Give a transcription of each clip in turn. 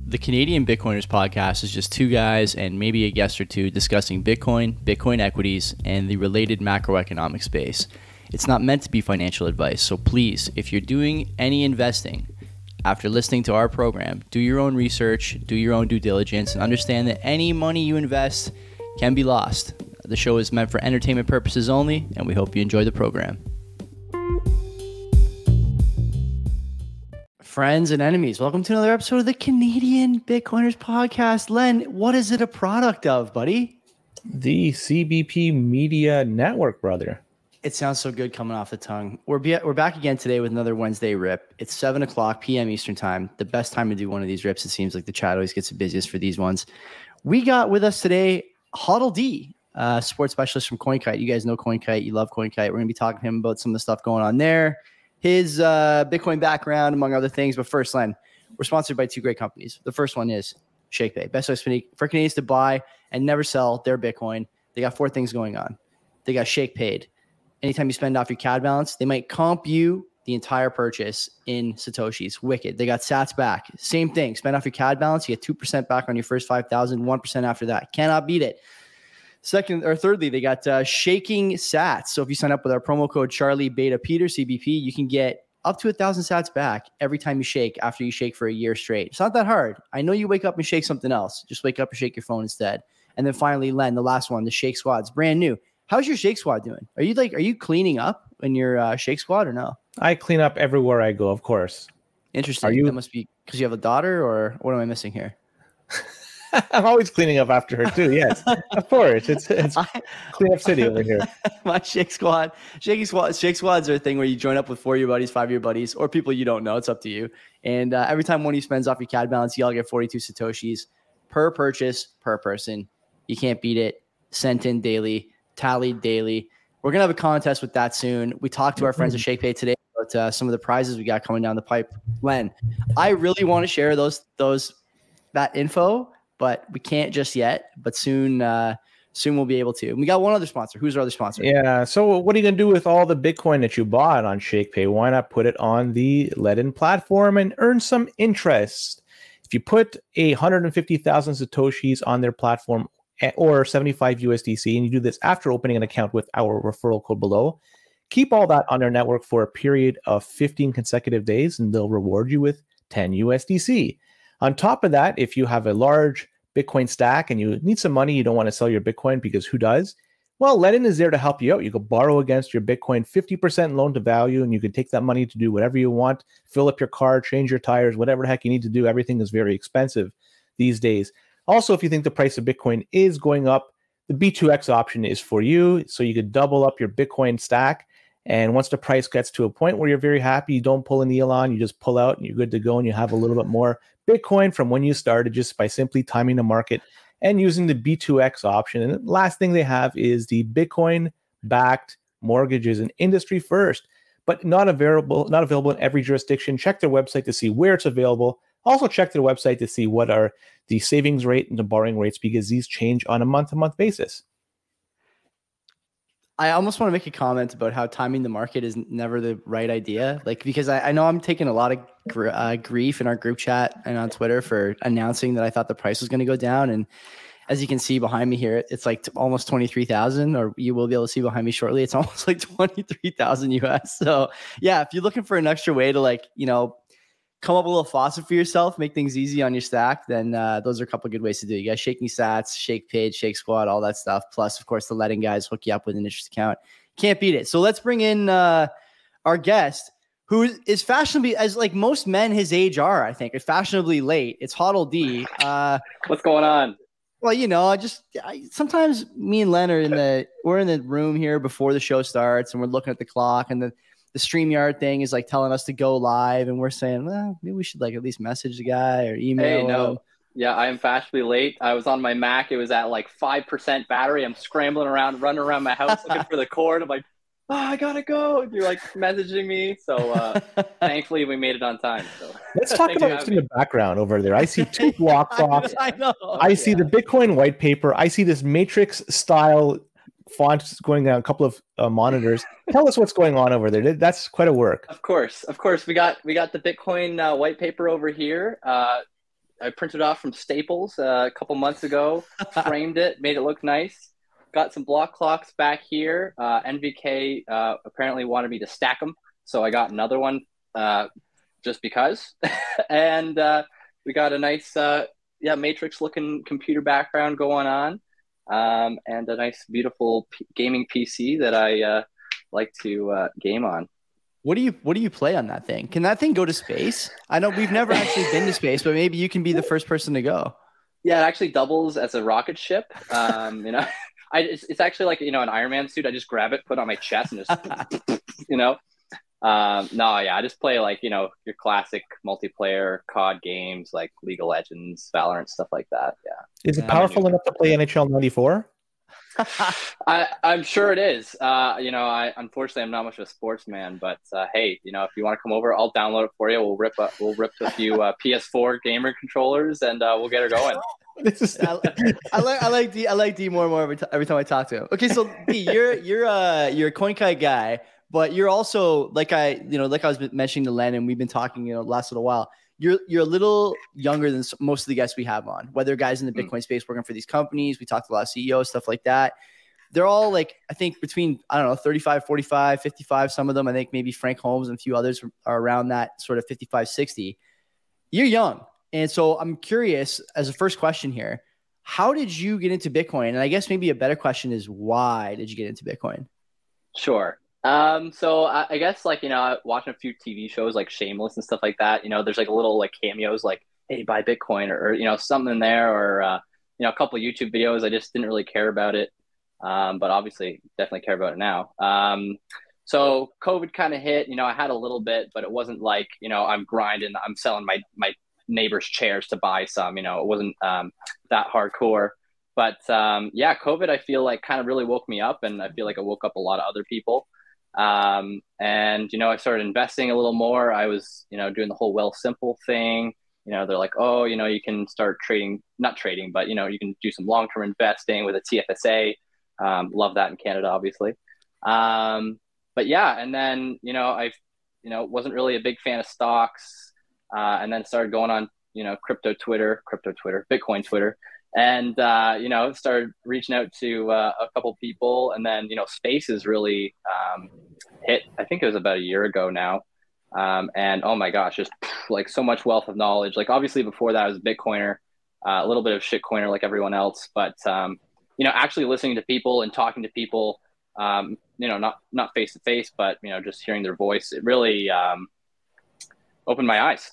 The Canadian Bitcoiners podcast is just two guys and maybe a guest or two discussing Bitcoin, Bitcoin equities, and the related macroeconomic space. It's not meant to be financial advice, so please, if you're doing any investing after listening to our program, do your own research, do your own due diligence, and understand that any money you invest can be lost. The show is meant for entertainment purposes only, and we hope you enjoy the program. Friends and enemies, welcome to another episode of the Canadian Bitcoiners podcast. Len, what is it a product of, buddy? The CBP Media Network, brother. It sounds so good coming off the tongue. We're back again today with another Wednesday rip. It's 7 o'clock p.m. Eastern time. The best time to do one of these rips. It seems like the chat always gets the busiest for these ones. We got with us today Hodl D, sports specialist from CoinKite. You guys know CoinKite. You love CoinKite. We're going to be talking to him about some of the stuff going on there, his Bitcoin background, among other things. But first, Len, we're sponsored by two great companies. The first one is ShakePay, best way for Canadians to buy and never sell their Bitcoin. They got 4 things going on. They got ShakePaid. Anytime you spend off your CAD balance, they might comp you the entire purchase in Satoshis. Wicked. They got Sats back. Same thing. Spend off your CAD balance, you get 2% back on your first 5,000, 1% after that. Cannot beat it. Thirdly, they got shaking Sats. So if you sign up with our promo code Charlie Beta Peter CBP, you can get up to 1,000 Sats back every time you shake after you shake for a year straight. It's not that hard. I know you wake up and shake something else. Just wake up and shake your phone instead. And then finally, Len, the last one, the Shake Squad's brand new. How's your Shake Squad doing? Are you cleaning up in your Shake Squad or no? I clean up everywhere I go, of course. Interesting. That must be because you have a daughter, or what am I missing here? I'm always cleaning up after her too. Yes, of course. It's clean up city over here. My Shake Squads are a thing where you join up with 4 of your buddies, 5 of your buddies, or people you don't know. It's up to you. And every time one of you spends off your CAD balance, you all get 42 Satoshis per purchase per person. You can't beat it. Sent in daily, tallied daily. We're gonna have a contest with that soon. We talked to our friends at ShakePay today about some of the prizes we got coming down the pipe. Len, I really want to share that info, but we can't just yet. But soon we'll be able to. And we got one other sponsor. Who's our other sponsor? Yeah. So what are you gonna do with all the Bitcoin that you bought on ShakePay? Why not put it on the Ledn platform and earn some interest? If you put 150,000 Satoshis on their platform or 75 USDC, and you do this after opening an account with our referral code below, keep all that on their network for a period of 15 consecutive days, and they'll reward you with 10 USDC. On top of that, if you have a large Bitcoin stack and you need some money, you don't want to sell your Bitcoin because who does? Well, Ledn is there to help you out. You can borrow against your Bitcoin 50% loan to value, and you can take that money to do whatever you want, fill up your car, change your tires, whatever the heck you need to do. Everything is very expensive these days. Also, if you think the price of Bitcoin is going up, the B2X option is for you. So you could double up your Bitcoin stack. And once the price gets to a point where you're very happy, you don't pull an Elon, you just pull out and you're good to go. And you have a little bit more Bitcoin from when you started just by simply timing the market and using the B2X option. And the last thing they have is the Bitcoin-backed mortgages, an industry first, but not available in every jurisdiction. Check their website to see where it's available. Also check their website to see what are the savings rate and the borrowing rates, because these change on a month-to-month basis. I almost want to make a comment about how timing the market is never the right idea. Because I know I'm taking a lot of grief in our group chat and on Twitter for announcing that I thought the price was going to go down. And as you can see behind me here, it's like almost 23,000, or you will be able to see behind me shortly. It's almost like 23,000 US. So yeah, if you're looking for an extra way to come up with a little faucet for yourself, make things easy on your stack, then those are a couple of good ways to do it. You got Shaking Sats, ShakePay, Shake Squad, all that stuff. Plus, of course, the Ledn guys hook you up with an interest account. Can't beat it. So let's bring in our guest, who is fashionably, as like most men his age are, I think, fashionably late. It's Hodl D. What's going on? Well, sometimes me and Len we're in the room here before the show starts, and we're looking at the clock, and the StreamYard thing is like telling us to go live, and we're saying, well, maybe we should like at least message the guy or email him. Yeah, I am fashionably late. I was on my Mac. It was at like 5% battery. I'm scrambling around, running around my house looking for the cord. I'm like, oh, I gotta go. And you're like messaging me. So thankfully we made it on time. So let's talk about what's in the background over there. I see 2 block blocks. I know. I see the Bitcoin white paper. I see this matrix style font going down a couple of monitors. Tell us what's going on over there. That's quite a work. Of course. We got the Bitcoin white paper over here. I printed off from Staples a couple months ago, framed it, made it look nice. Got some block clocks back here. NVK apparently wanted me to stack them, so I got another one just because. And we got a nice, Matrix looking computer background going on, and a nice, beautiful gaming PC that I like to game on. What do you play on that thing? Can that thing go to space? I know we've never actually been to space, but maybe you can be the first person to go. Yeah, it actually doubles as a rocket ship. It's actually like, an Iron Man suit. I just grab it, put it on my chest, and just, I just play like, your classic multiplayer COD games like League of Legends, Valorant, stuff like that. Yeah. Is it powerful enough to play NHL 94? I'm sure it is. Unfortunately I'm not much of a sportsman, but hey, if you want to come over, I'll download it for you. We'll rip a few PS4 gamer controllers, and we'll get her going. I like D more and more every time I talk to him. Okay, so D, you're a CoinKite guy, but you're also like I was mentioning to Len, and we've been talking the last little while. You're a little younger than most of the guests we have on, whether guys in the Bitcoin space working for these companies. We talked to a lot of CEOs, stuff like that. They're all like, I think between, 35, 45, 55, some of them. I think maybe Frank Holmes and a few others are around that sort of 55, 60. You're young. And so I'm curious, as a first question here, how did you get into Bitcoin? And I guess maybe a better question is, why did you get into Bitcoin? Sure. So I guess watching a few TV shows like Shameless and stuff like that, there's like a little like cameos like, hey, buy Bitcoin or something in there, or, a couple of YouTube videos. I just didn't really care about it. But obviously definitely care about it now. So COVID kind of hit, I had a little bit, but it wasn't like, I'm grinding, I'm selling my neighbor's chairs to buy some, it wasn't, that hardcore. But, COVID, I feel like kind of really woke me up, and I feel like it woke up a lot of other people. And, I started investing a little more. I was, doing the whole Wealthsimple thing. They're like, oh, you can start not trading, but, you can do some long-term investing with a TFSA. Love that in Canada, obviously. But yeah, and then, I wasn't really a big fan of stocks, and then started going on, Bitcoin Twitter, and, started reaching out to a couple people, and then, Spaces really hit, I think it was about a year ago now. And oh my gosh, just like so much wealth of knowledge. Like obviously before that I was a Bitcoiner, a little bit of shitcoiner like everyone else, but actually listening to people and talking to people, not face to face, but just hearing their voice, it really opened my eyes.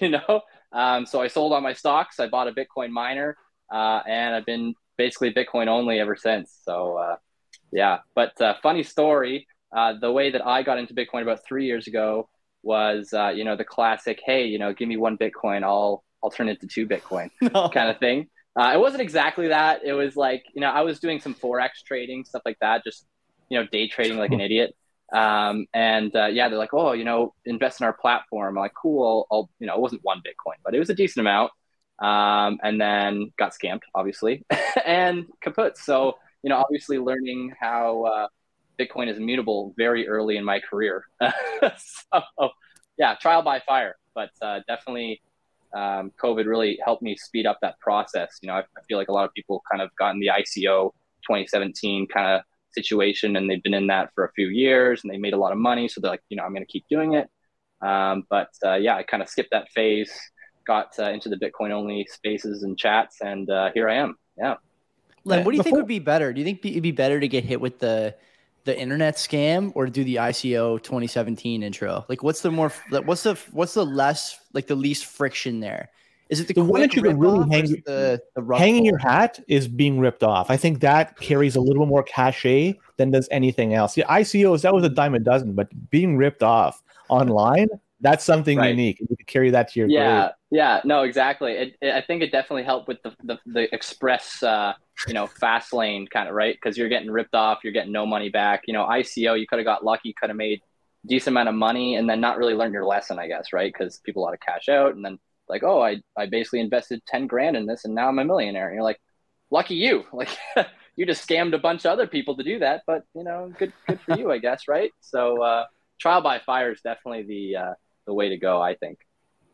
So I sold all my stocks. I bought a Bitcoin miner, and I've been basically Bitcoin only ever since. So but funny story. The way that I got into Bitcoin about 3 years ago was, the classic, hey, give me one Bitcoin, I'll turn it to 2 Bitcoin kind of thing. It wasn't exactly that. It was like, I was doing some Forex trading, stuff like that, just, day trading like an idiot. They're like, oh, invest in our platform. I'm like, cool. I'll it wasn't 1 Bitcoin, but it was a decent amount. And then got scammed, obviously, and kaput. So, obviously learning how Bitcoin is immutable very early in my career. So, trial by fire, but definitely COVID really helped me speed up that process. I feel like a lot of people kind of got in the ICO 2017 kind of situation, and they've been in that for a few years, and they made a lot of money. So they're like, I'm going to keep doing it. I kind of skipped that phase, got into the Bitcoin only spaces and chats, and here I am. Yeah. Len, what do you think would be better? Do you think it'd be better to get hit with the internet scam or do the ICO 2017 intro? Like, what's the less, like the least friction there? Is it the one that you can really hanging your hat is being ripped off? I think that carries a little more cachet than does anything else. The ICOs, that was a dime a dozen, but being ripped off online, that's something unique. You can carry that to your grave. Yeah, no, exactly. I think it definitely helped with the express, fast lane kind of, right? Because you're getting ripped off, you're getting no money back. ICO, you could have got lucky, could have made a decent amount of money, and then not really learned your lesson, I guess, right? Because people ought to cash out, and then like, oh, I basically invested 10 grand in this, and now I'm a millionaire. And you're like, lucky you, like you just scammed a bunch of other people to do that, but good for you, I guess, right? So trial by fire is definitely the way to go, I think.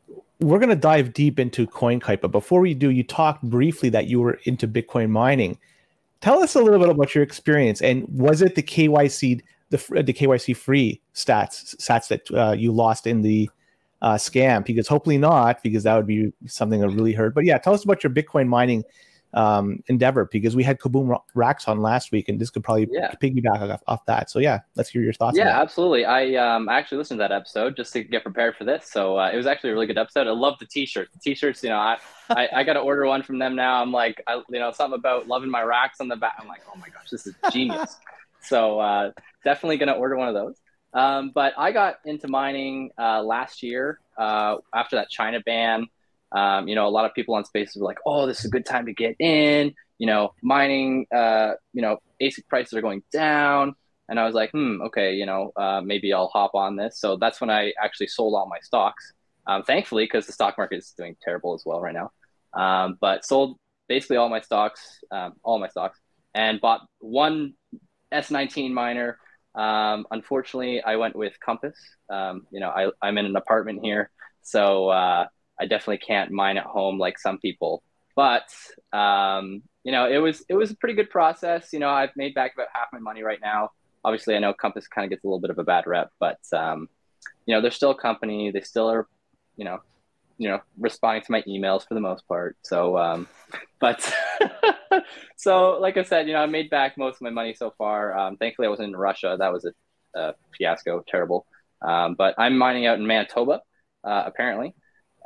we're going to dive deep into CoinKite, but before we do, you talked briefly that you were into Bitcoin mining. Tell us a little bit about your experience, and was it the KYC free sats that you lost in the scam? Because hopefully not, because that would be something that really hurt. But yeah, tell us about your Bitcoin mining endeavor, because we had Kaboom Racks on last week, and this could probably piggyback off that. So yeah, let's hear your thoughts. Yeah, absolutely. I actually listened to that episode just to get prepared for this. So it was actually a really good episode. I love the t-shirts. The t-shirts, I got to order one from them now. I'm like, something about loving my racks on the back. I'm like, oh my gosh, this is genius. So definitely going to order one of those. But I got into mining last year after that China ban. A lot of people on Spaces were like, oh, this is a good time to get in. Mining, ASIC prices are going down. And I was like, okay, maybe I'll hop on this. So that's when I actually sold all my stocks, thankfully, because the stock market is doing terrible as well right now. But sold basically all my stocks, and bought one S19 miner. Unfortunately, I went with Compass. I'm in an apartment here, so I definitely can't mine at home like some people. But it was a pretty good process. I've made back about half my money right now. Obviously, I know Compass kind of gets a little bit of a bad rep, but they're still a company. They still are, responding to my emails for the most part. So, but so like I said, I made back most of my money so far. Thankfully, I wasn't in Russia. That was a fiasco, terrible. But I'm mining out in Manitoba, apparently.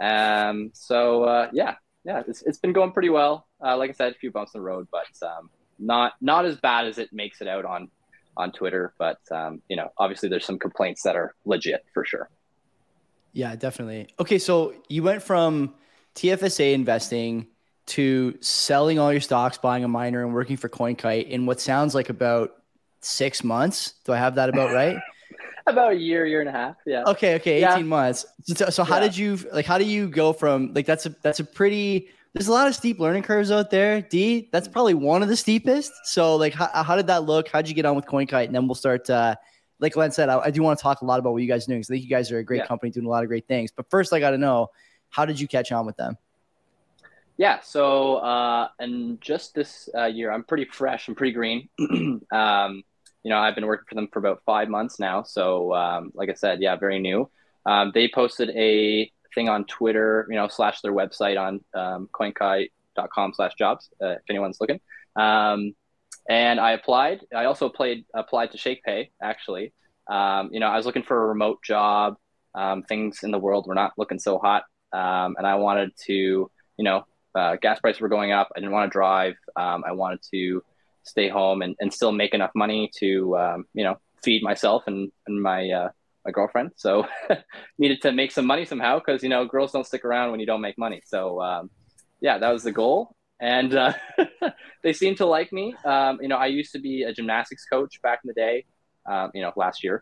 It's been going pretty well. Like I said, a few bumps in the road, but not as bad as it makes it out on Twitter. But obviously there's some complaints that are legit for sure. Yeah, definitely. Okay, so you went from TFSA investing to selling all your stocks, buying a miner, and working for CoinKite in what sounds like about 6 months. Do I have that about right? About a year and a half. Yeah. Okay. 18 months. So how did you go from that's a pretty, there's a lot of steep learning curves out there, D. That's probably one of the steepest. So how did that look? How'd you get on with CoinKite? And then we'll start, like Glenn said, I do want to talk a lot about what you guys are doing. So I think you guys are a great company doing a lot of great things. But first I got to know, how did you catch on with them? Yeah. So, and just this year, I'm pretty fresh. I'm pretty green. I've been working for them for about 5 months now. So, like I said, very new. They posted a thing on Twitter, / their website on coinkite.com/jobs, if anyone's looking. And I applied. I also applied to ShakePay, actually. I was looking for a remote job. Things in the world were not looking so hot. And I wanted to, gas prices were going up. I didn't want to drive. I wanted to stay home and still make enough money to, feed myself and my girlfriend. So needed to make some money somehow because, girls don't stick around when you don't make money. So, that was the goal. And they seem to like me. I used to be a gymnastics coach back in the day, last year.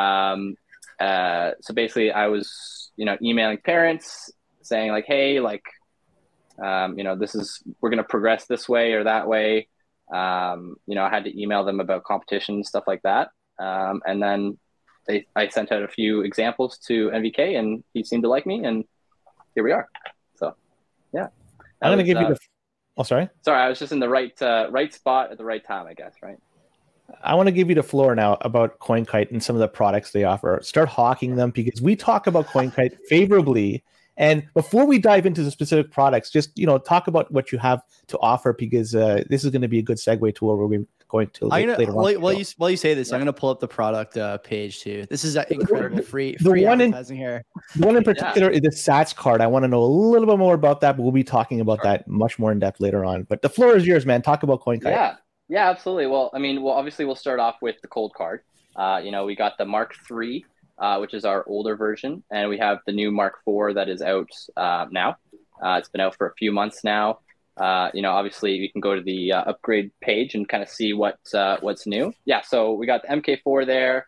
So basically I was, emailing parents saying like, hey, like, we're going to progress this way or that way. I had to email them about competition, stuff like that. And then I sent out a few examples to NVK and he seemed to like me and here we are. So, yeah. I'm going to give you the... Oh, sorry. Sorry, I was just in the right spot at the right time, I guess, right? I want to give you the floor now about CoinKite and some of the products they offer. Start hawking them because we talk about CoinKite favorably. And before we dive into the specific products, just talk about what you have to offer because this is going to be a good segue to where we're going to later on. While you say this, I'm going to pull up the product page too. This is incredible free advertising here. The one in particular is the Sats card. I want to know a little bit more about that, but we'll be talking about that much more in depth later on. But the floor is yours, man. Talk about CoinKite. Yeah, absolutely. Well, obviously we'll start off with the cold card. We got the Mark III, which is our older version, and we have the new Mark IV that is out now. It's been out for a few months now. Obviously you can go to the upgrade page and kind of see what's new. Yeah, so we got the MK4 there.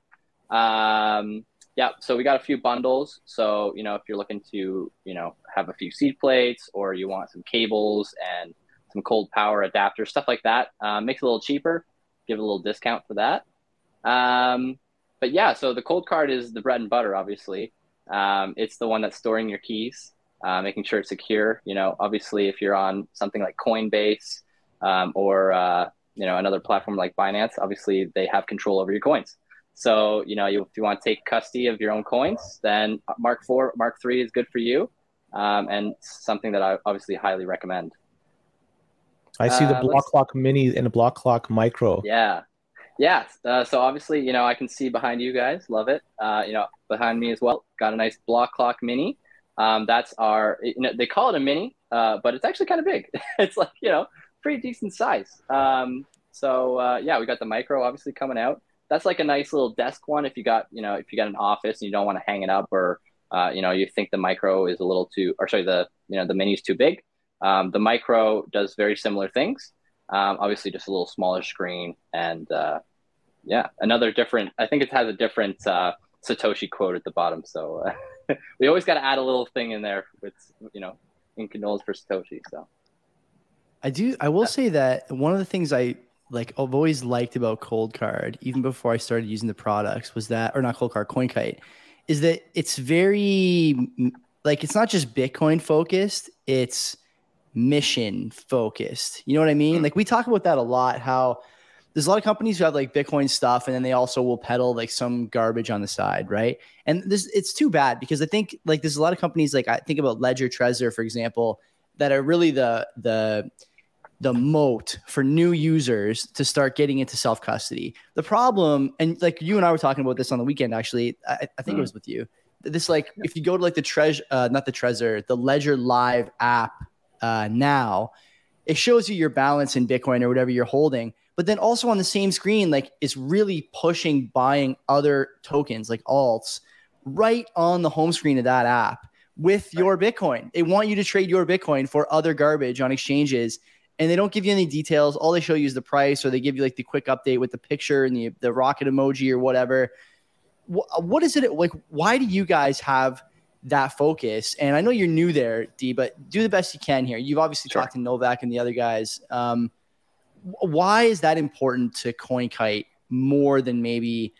So we got a few bundles. So, if you're looking to, have a few seed plates or you want some cables and some cold power adapters, stuff like that, makes it a little cheaper, give a little discount for that. But yeah, so the cold card is the bread and butter, obviously. It's the one that's storing your keys, making sure it's secure. Obviously, if you're on something like Coinbase or another platform like Binance, obviously they have control over your coins. So, if you want to take custody of your own coins, then Mark 4, Mark 3 is good for you, and something that I obviously highly recommend. I see the Block Clock Mini and the Block Clock Micro. Yeah. So obviously, I can see behind you guys. Love it. Behind me as well. Got a nice Block Clock Mini. That's our, they call it a mini, but it's actually kind of big. It's like, pretty decent size. So we got the Micro obviously coming out. That's like a nice little desk one if you got an office and you don't want to hang it up, or you think the Micro is a little too, or sorry, the mini is too big. The Micro does very similar things. Obviously just a little smaller screen, and another different, I think it has a different Satoshi quote at the bottom. So we always got to add a little thing in there with, in condolences for Satoshi. So I will say that one of the things I've always liked about Coldcard, even before I started using the products, was that, or not Coldcard, CoinKite, is that it's very, it's not just Bitcoin focused, it's mission focused. You know what I mean? Like, we talk about that a lot, how there's a lot of companies who have like Bitcoin stuff, and then they also will peddle like some garbage on the side, right? And it's too bad, because I think like there's a lot of companies, like I think about Ledger, Trezor, for example, that are really the moat for new users to start getting into self-custody. The problem, and like you and I were talking about this on the weekend, actually, I think it was with you, this, like, if you go to like the Ledger Live app now, it shows you your balance in Bitcoin or whatever you're holding. But then also on the same screen, like, it's really pushing buying other tokens like alts right on the home screen of that app with your Bitcoin. They want you to trade your Bitcoin for other garbage on exchanges, and they don't give you any details. All they show you is the price, or they give you like the quick update with the picture and the rocket emoji or whatever. What is it like? Why do you guys have that focus? And I know you're new there, D, but do the best you can here. You've obviously talked to Novak and the other guys. Why is that important to CoinKite more than maybe,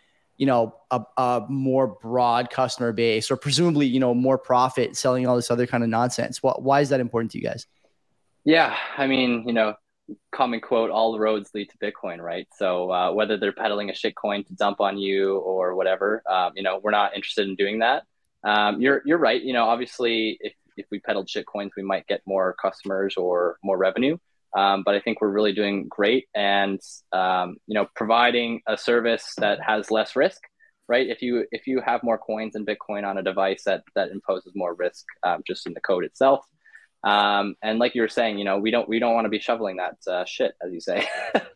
a more broad customer base, or presumably, more profit selling all this other kind of nonsense? Why is that important to you guys? Yeah, I mean, common quote, all the roads lead to Bitcoin, right? So whether they're peddling a shit coin to dump on you or whatever, we're not interested in doing that. You're right. Obviously, if we peddled shit coins, we might get more customers or more revenue. But I think we're really doing great, and providing a service that has less risk, right? If you have more coins and Bitcoin on a device, that imposes more risk just in the code itself. And like you were saying, we don't want to be shoveling that shit, as you say.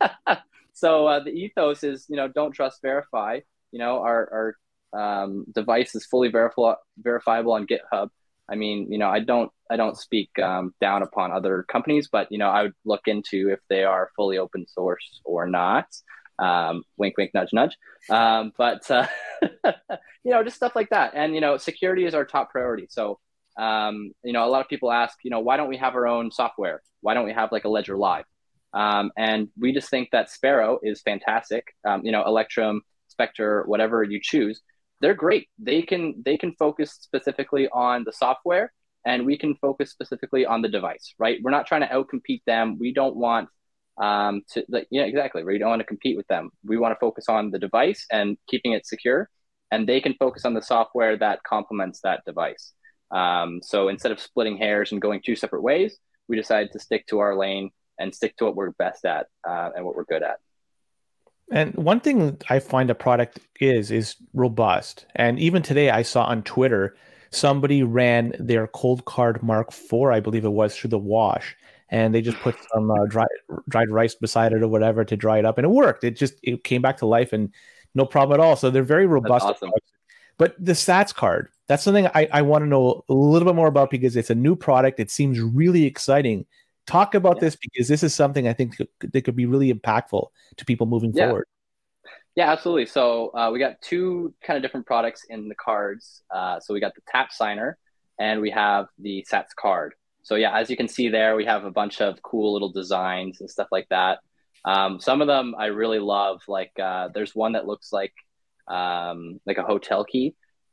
So the ethos is, don't trust, verify. Our device is fully verifiable on GitHub. I mean, I don't speak down upon other companies, but I would look into if they are fully open source or not. Wink, wink, nudge, nudge. But just stuff like that. And security is our top priority. So a lot of people ask, why don't we have our own software? Why don't we have like a Ledger Live? And we just think that Sparrow is fantastic. Electrum, Spectre, whatever you choose, they're great. They can focus specifically on the software, and we can focus specifically on the device, right? We're not trying to outcompete them. We don't want exactly. We don't want to compete with them. We want to focus on the device and keeping it secure, and they can focus on the software that complements that device. So instead of splitting hairs and going two separate ways, we decided to stick to our lane and stick to what we're best at and what we're good at. And one thing I find a product is robust. And even today I saw on Twitter, somebody ran their Coldcard Mark IV, I believe it was, through the wash. And they just put some dried rice beside it or whatever to dry it up. And it worked. It came back to life and no problem at all. So they're very robust. That's awesome. But the Sats card, that's something I want to know a little bit more about, because it's a new product. It seems really exciting. Talk about this, because this is something I think that could be really impactful to people moving forward. Yeah, absolutely. So we got two kind of different products in the cards. So we got the Tap Signer, and we have the Sats card. So yeah, as you can see there, we have a bunch of cool little designs and stuff like that. Some of them I really love. Like there's one that looks like a hotel key.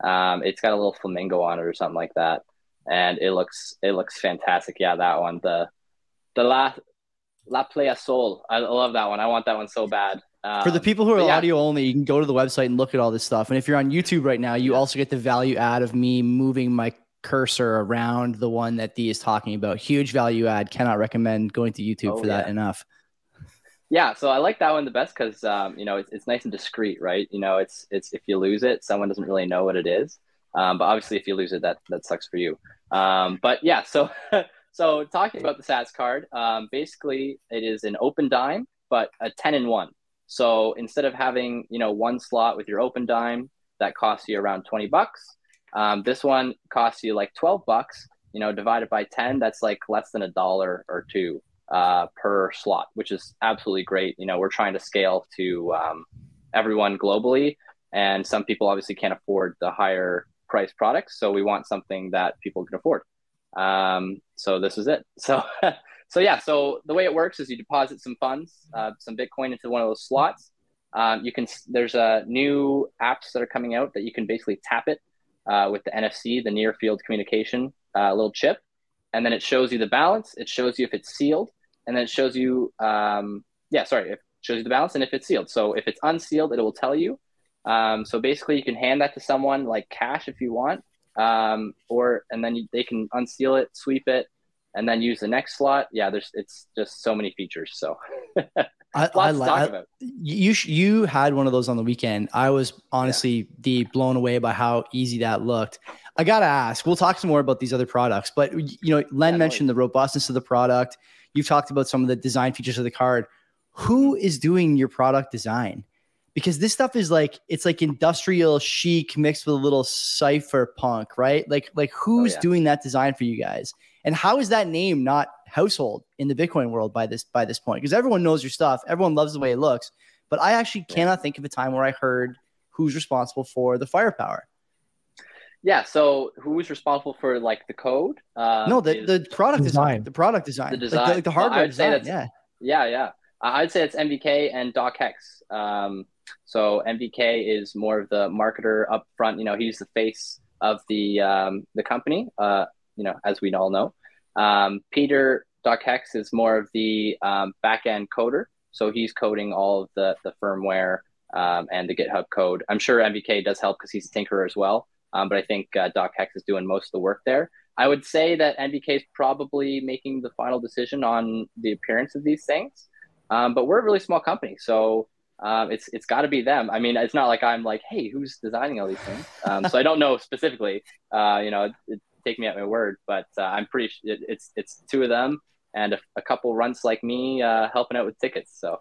It's got a little flamingo on it or something like that, and it looks fantastic. Yeah, that one, the La Playa Sol. I love that one. I want that one so bad. For the people who are Yeah, audio only, you can go to the website and look at all this stuff. And if you're on YouTube right now, you also get the value add of me moving my cursor around the one that Dee is talking about. Huge value add. Cannot recommend going to YouTube for that enough. Yeah, so I like that one the best because it's nice and discreet, right? It's if you lose it, someone doesn't really know what it is. But obviously, if you lose it, that sucks for you. But yeah, so so talking about the Sats card, basically it is an open dime, but a 10-in-1. So instead of having one slot with your open dime that costs you around $20, this one costs you like $12. Divided by 10, that's like less than $1 or $2 per slot, which is absolutely great. We're trying to scale to everyone globally, and some people obviously can't afford the higher price products, so we want something that people can afford. So this is it. So so the way it works is you deposit some funds, some Bitcoin into one of those slots. There's new apps that are coming out that you can basically tap it with the NFC, the near field communication little chip, and then it shows you the balance. It shows you if it's sealed, and then it shows you it shows you the balance and if it's sealed. So if it's unsealed, it will tell you. So basically, you can hand that to someone like cash if you want, and then they can unseal it, sweep it, and then use the next slot. Yeah, it's just so many features. So lots to talk about. You had one of those on the weekend. I was honestly blown away by how easy that looked. I gotta ask. We'll talk some more about these other products, but Len mentioned the robustness of the product. You've talked about some of the design features of the card. Who is doing your product design? Because this stuff is it's like industrial chic mixed with a little cypherpunk, right? Like who's doing that design for you guys? And how is that name not household in the Bitcoin world by this point? Because everyone knows your stuff. Everyone loves the way it looks. But I actually cannot think of a time where I heard who's responsible for the firepower. Yeah. So who's responsible for the code? No, the product design. The product design. The design. The hardware design. Yeah. I'd say it's MVK and Doc Hex. So MVK is more of the marketer up front. He's the face of the company. As we all know. Peter Doc Hex is more of the back end coder. So he's coding all of the firmware and the GitHub code. I'm sure MVK does help because he's a tinkerer as well. But I think Doc Hex is doing most of the work there. I would say that MVK is probably making the final decision on the appearance of these things. But we're a really small company, so it's got to be them. I mean, it's not like I'm like, hey, who's designing all these things? So I don't know specifically. Take me at my word, but I'm pretty sure it's two of them and a couple runts like me helping out with tickets. So.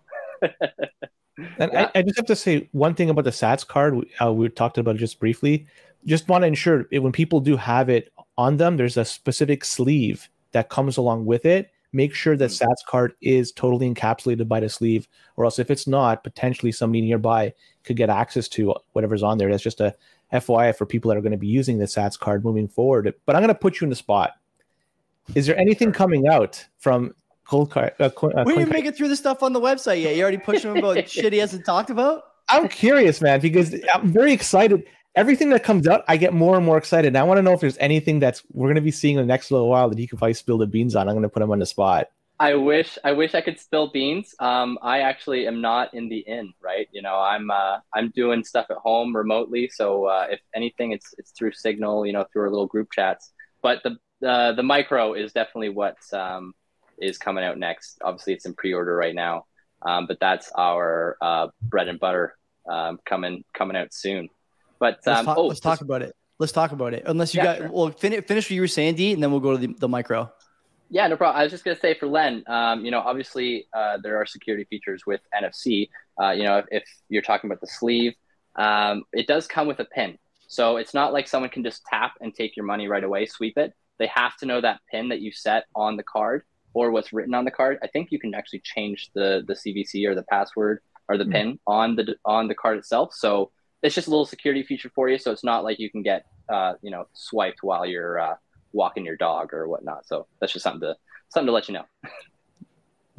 And I just have to say one thing about the Sats card. We talked about it just briefly. Just want to ensure when people do have it on them, there's a specific sleeve that comes along with it. Make sure that Sats card is totally encapsulated by the sleeve, or else if it's not, potentially somebody nearby could get access to whatever's on there. That's just a FYI for people that are going to be using the Sats card moving forward. But I'm going to put you in the spot. Is there anything coming out from Cold Card? We didn't even make it through the stuff on the website yet. You already pushing him about shit he hasn't talked about? I'm curious, man, because I'm very excited. Everything that comes out, I get more and more excited. And I want to know if there's anything we're going to be seeing in the next little while that he can probably spill the beans on. I'm going to put him on the spot. I wish I could spill beans. I actually am not in the inn, right? I'm doing stuff at home remotely. So if anything, it's through Signal, through our little group chats. But the micro is definitely what is coming out next. Obviously, it's in pre-order right now, but that's our bread and butter coming out soon. But let's talk about it. Let's talk about it. Unless you finish what you were saying, D, and then we'll go to the micro. Yeah, no problem. I was just going to say for Len, obviously there are security features with NFC. If you're talking about the sleeve, it does come with a PIN. So it's not like someone can just tap and take your money right away, sweep it. They have to know that PIN that you set on the card or what's written on the card. I think you can actually change the CVC or the password or the PIN on the card itself. So it's just a little security feature for you. So it's not like you can get swiped while you're walking your dog or whatnot. So that's just something to let you know.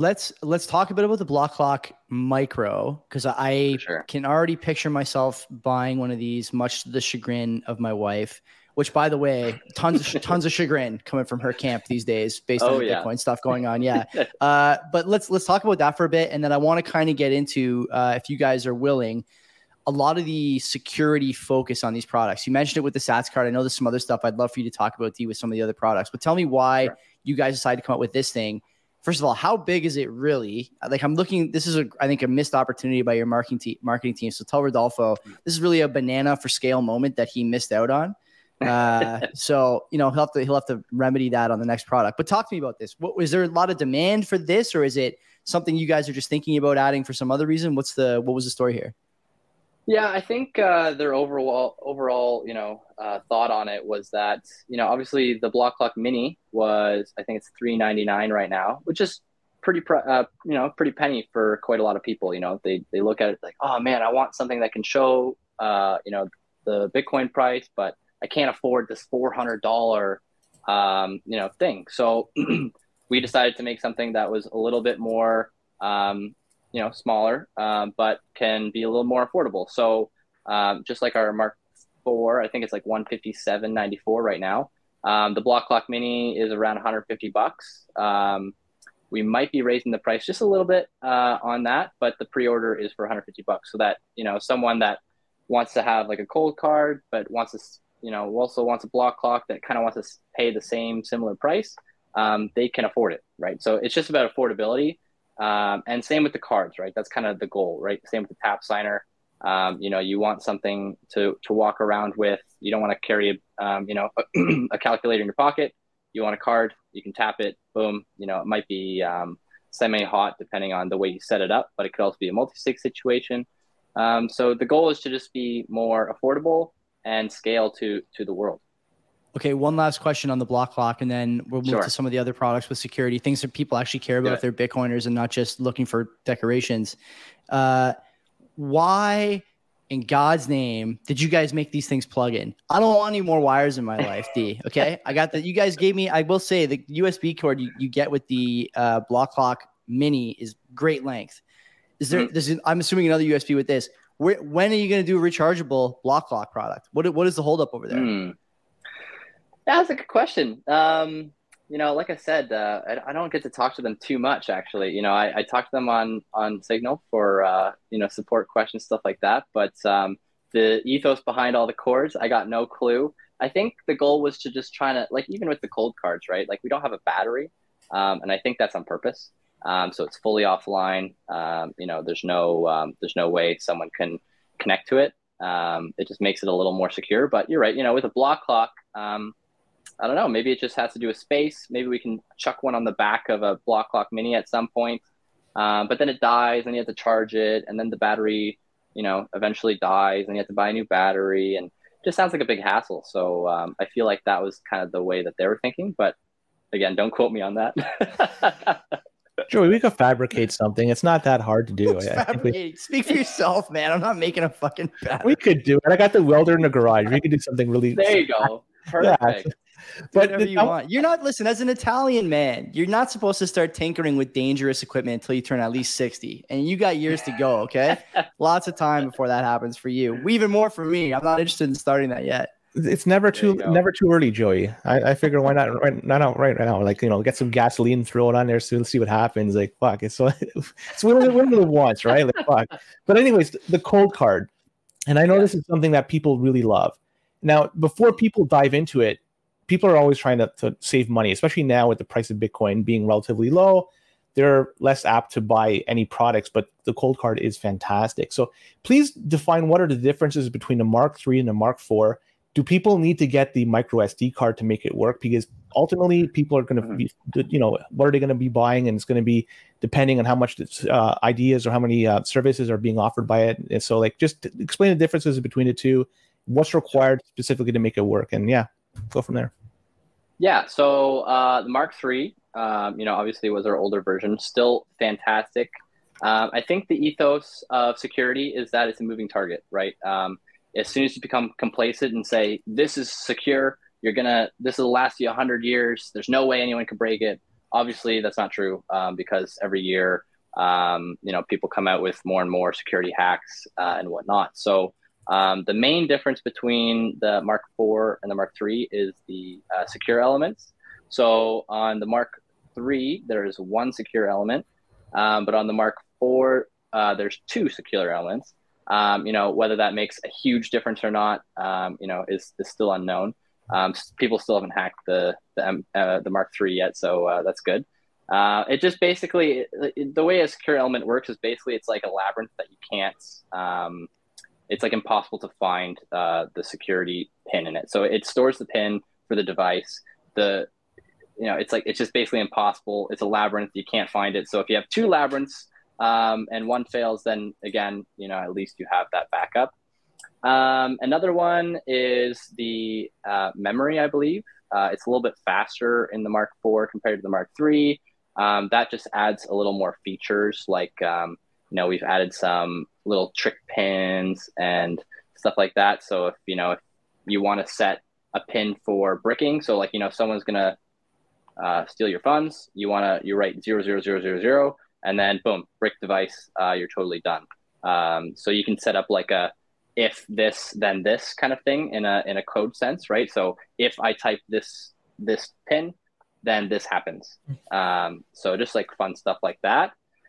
let's talk a bit about the Block Clock Micro, because I Sure. can already picture myself buying one of these, much to the chagrin of my wife. Which, by the way, tons of chagrin coming from her camp these days, based on the Bitcoin stuff going on. Yeah, but let's talk about that for a bit, and then I want to kind of get into, if you guys are willing, a lot of the security focus on these products. You mentioned it with the Sats card. I know there's some other stuff I'd love for you to talk about, D, with some of the other products. But tell me why you guys decided to come up with this thing. First of all, how big is it really? Like, I'm looking, this is I think a missed opportunity by your marketing team. So tell Rodolfo, this is really a banana for scale moment that he missed out on. So, you know, he'll have to remedy that on the next product. But talk to me about this. Is there a lot of demand for this, or is it something you guys are just thinking about adding for some other reason? What was the story here? Yeah, I think their overall, you know, thought on it was that, you know, obviously the Block Clock Mini was, I think it's $399 right now, which is pretty penny for quite a lot of people. You know, they look at it like, oh man, I want something that can show, you know, the Bitcoin price, but I can't afford this $400, you know, thing. So we decided to make something that was a little bit more, you know, smaller, but can be a little more affordable. So just like our Mark IV, I think it's like $157.94 right now. The Block Clock Mini is around $150. We might be raising the price just a little bit on that, but the pre-order is for $150, so that, you know, someone that wants to have like a cold card, but wants to, you know, also wants a block clock that kind of wants to pay the similar price, they can afford it, right? So it's just about affordability. And same with the cards, right? That's kind of the goal, right? Same with the Tap Signer. You know, you want something to walk around with. You don't want to carry, you know, a calculator in your pocket. You want a card, you can tap it, boom. You know, it might be semi-hot depending on the way you set it up, but it could also be a multi-sig situation. So the goal is to just be more affordable and scale to the world. Okay, one last question on the Block Clock, and then we'll move to some of the other products with security, things that people actually care about if they're Bitcoiners and not just looking for decorations. Why, in God's name, did you guys make these things plug in? I don't want any more wires in my life, D. Okay, I got that. You guys gave me, I will say, the USB cord you get with the Block Clock Mini is great length. Is there? I'm assuming another USB with this. When are you going to do a rechargeable Block Clock product? What is the holdup over there? That's a good question. You know, like I said, I don't get to talk to them too much, actually. You know, I talk to them on Signal for, you know, support questions, stuff like that. But the ethos behind all the cords, I got no clue. I think the goal was to just try to, like, even with the cold cards, right? Like, we don't have a battery. And I think that's on purpose. So it's fully offline. You know, there's no way someone can connect to it. It just makes it a little more secure. But you're right. You know, with a block clock, I don't know, maybe it just has to do with space. Maybe we can chuck one on the back of a Block Clock Mini at some point. But then it dies and you have to charge it. And then the battery, you know, eventually dies and you have to buy a new battery. And it just sounds like a big hassle. So I feel like that was kind of the way that they were thinking. But again, don't quote me on that. Joey, we could fabricate something. It's not that hard to do. Speak for yourself, man. I'm not making a fucking battery. We could do it. I got the welder in the garage. We could do something really. There you go. Perfect. Yeah. But whatever you want. You're not, listen, as an Italian man, you're not supposed to start tinkering with dangerous equipment until you turn at least 60. And you got years to go, okay? Lots of time before that happens for you. Even more for me. I'm not interested in starting that yet. It's never too early, Joey. I figure why not right now? Like, you know, get some gasoline, throw it on there, so let's see what happens. Like, fuck, it's we only live once, right? Like, fuck. But anyways, the cold card, and I know this is something that people really love. Now, before people dive into it, people are always trying to save money, especially now with the price of Bitcoin being relatively low. They're less apt to buy any products, but the cold card is fantastic. So please define what are the differences between the Mark III and the Mark IV. Do people need to get the micro SD card to make it work? Because ultimately, people are going to be, you know, what are they going to be buying? And it's going to be depending on how much ideas or how many services are being offered by it. And so, like, just explain the differences between the two. What's required specifically to make it work? And yeah, go from there. Yeah. So the Mark III, you know, obviously was our older version, still fantastic. I think the ethos of security is that it's a moving target, right? As soon as you become complacent and say, this is secure, this will last you 100 years. There's no way anyone can break it. Obviously, that's not true because every year, people come out with more and more security hacks and whatnot. So the main difference between the Mark IV and the Mark III is the secure elements. So on the Mark III, there's one secure element, but on the Mark IV, there's two secure elements. Whether that makes a huge difference or not, is still unknown. People still haven't hacked the Mark III yet, so that's good. It just basically, the way a secure element works is basically it's like a labyrinth that you can't. It's like impossible to find the security pin in it. So it stores the pin for the device. It's just basically impossible. It's a labyrinth. You can't find it. So if you have two labyrinths and one fails, then again, at least you have that backup. Another one is the memory, I believe. It's a little bit faster in the Mark IV compared to the Mark III. That just adds a little more features, like we've added some little trick pins and stuff like that. So if you want to set a pin for bricking, so like someone's gonna steal your funds, you write 00000, and then boom, brick device, you're totally done. So you can set up like a if this then this kind of thing in a code sense, right? So if I type this pin, then this happens. So just like fun stuff like that.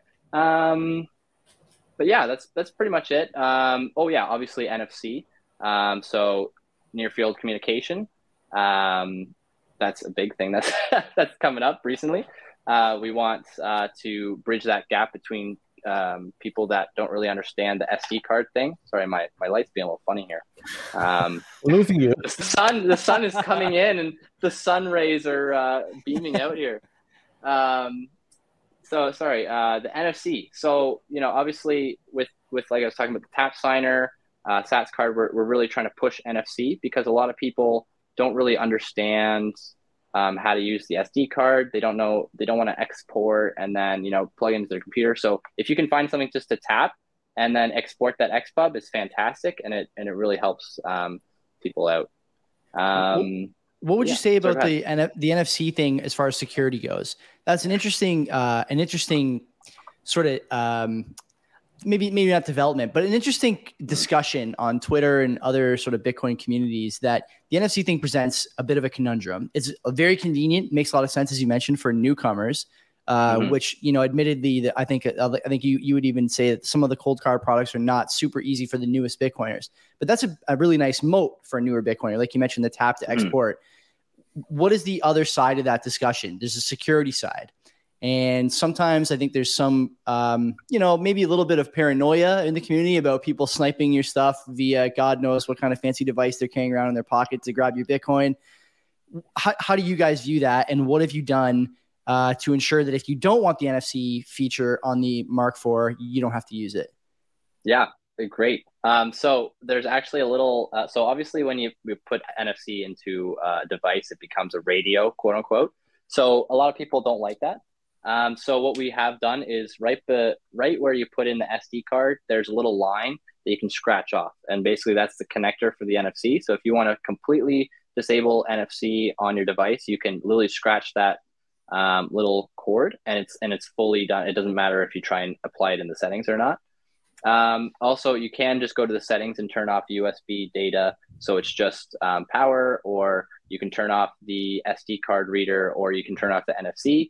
But yeah, that's pretty much it. Obviously NFC. So near field communication. That's a big thing that's coming up recently. We want to bridge that gap between people that don't really understand the SD card thing. Sorry, my light's being a little funny here. Losing you. The sun is coming in, and the sun rays are beaming out here. So sorry, the NFC. So obviously with like I was talking about the tap signer, Sats card, we're really trying to push NFC because a lot of people don't really understand how to use the SD card. They don't know, they don't want to export and then, plug into their computer. So if you can find something just to tap and then export that XPub, it's fantastic. And it really helps people out. What would you say about the NFC thing as far as security goes? That's an interesting sort of maybe not development, but an interesting discussion on Twitter and other sort of Bitcoin communities that the NFC thing presents a bit of a conundrum. It's very convenient, makes a lot of sense, as you mentioned, for newcomers, which, admittedly, I think you would even say that some of the cold card products are not super easy for the newest Bitcoiners, but that's a really nice moat for a newer Bitcoiner. Like you mentioned, the tap to export. What is the other side of that discussion? There's a security side. And sometimes I think there's some, maybe a little bit of paranoia in the community about people sniping your stuff via God knows what kind of fancy device they're carrying around in their pocket to grab your Bitcoin. How do you guys view that? And what have you done to ensure that if you don't want the NFC feature on the Mark IV, you don't have to use it? Yeah, great. So there's actually a little, so obviously when you put NFC into a device, it becomes a radio, quote unquote. So a lot of people don't like that. So what we have done is right where you put in the SD card, there's a little line that you can scratch off. And basically that's the connector for the NFC. So if you want to completely disable NFC on your device, you can literally scratch that little cord and it's fully done. It doesn't matter if you try and apply it in the settings or not. Also, you can just go to the settings and turn off USB data. So it's just power, or you can turn off the SD card reader, or you can turn off the NFC.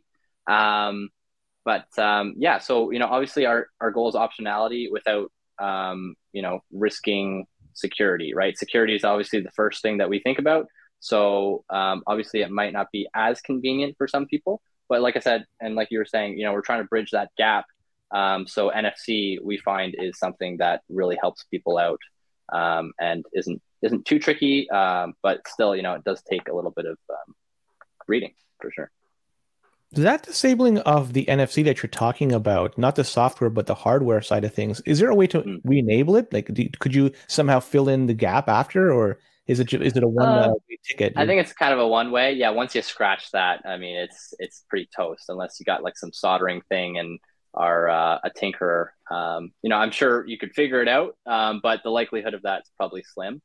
So, obviously our goal is optionality without, risking security, right? Security is obviously the first thing that we think about. So, obviously it might not be as convenient for some people, but like I said, and like you were saying, we're trying to bridge that gap. So NFC we find is something that really helps people out, and isn't too tricky. But still, it does take a little bit of, reading for sure. That disabling of the NFC that you're talking about, not the software, but the hardware side of things, is there a way to re-enable it? Like, could you somehow fill in the gap after, or is it a one-way ticket? I think it's kind of a one-way. Yeah, once you scratch that, I mean, it's pretty toast unless you got like some soldering thing and are a tinkerer. I'm sure you could figure it out, but the likelihood of that's probably slim.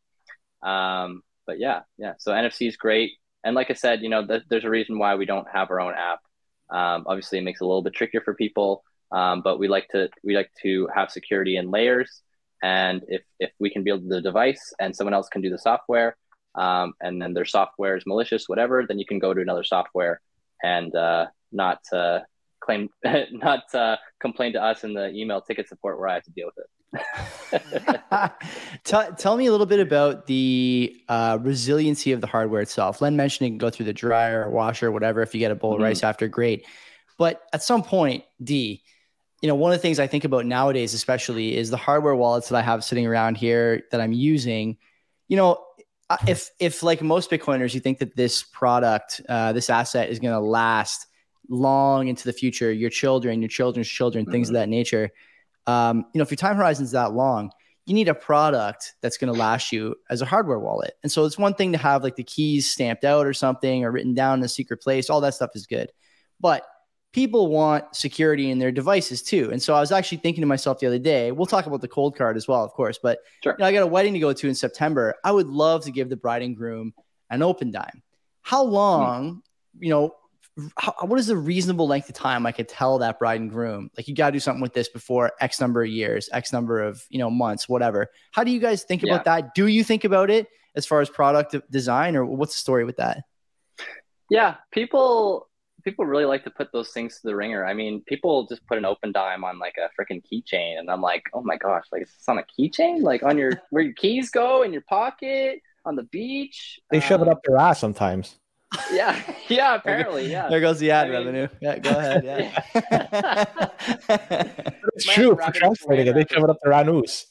But yeah. So NFC is great. And like I said, there's a reason why we don't have our own app. Obviously, it makes it a little bit trickier for people, but we like to have security in layers. And if we can build the device and someone else can do the software, and then their software is malicious, whatever, then you can go to another software and not claim, not complain to us in the email ticket support where I have to deal with it. Tell me a little bit about the resiliency of the hardware itself. Len mentioned it can go through the dryer, washer, whatever. If you get a bowl of rice after, great. But at some point, D, one of the things I think about nowadays, especially, is the hardware wallets that I have sitting around here that I'm using. If like most Bitcoiners, you think that this product, this asset is going to last long into the future, your children, your children's children, things of that nature. If your time horizon is that long, you need a product that's going to last you as a hardware wallet. And so it's one thing to have like the keys stamped out or something or written down in a secret place. All that stuff is good. But people want security in their devices too. And so I was actually thinking to myself the other day, we'll talk about the cold card as well, of course, but Sure. I got a wedding to go to in September. I would love to give the bride and groom an open dime. How long, what is the reasonable length of time I could tell that bride and groom, like, you got to do something with this before X number of years, X number of, months, whatever. How do you guys think about that? Do you think about it as far as product design, or what's the story with that? Yeah, people really like to put those things to the ringer. I mean, people just put an open dime on like a freaking keychain, and I'm like, oh my gosh, like, is this on a keychain? Like on your where your keys go, in your pocket, on the beach? They shove it up their ass sometimes. Yeah, apparently, yeah. There goes the ad revenue. Yeah, go ahead. Yeah. It's true for translating it. They shove it up their anus.